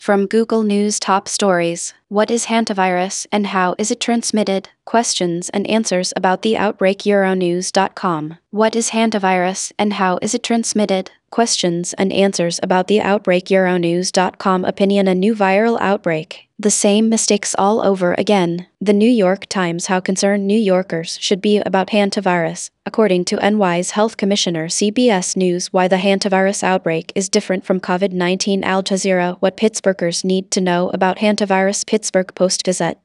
From Google News Top Stories: What is hantavirus and how is it transmitted? Questions and answers about the outbreak. Euronews.com. What is hantavirus and how is it transmitted? Questions and answers about the outbreak. Euronews.com. Opinion: a new viral outbreak. The same mistakes all over again. The New York Times: how concerned New Yorkers should be about hantavirus, according to NY's Health Commissioner. CBS News: why the hantavirus outbreak is different from COVID-19. Al Jazeera: what Pittsburghers need to know about hantavirus. Pittsburgh Post Gazette: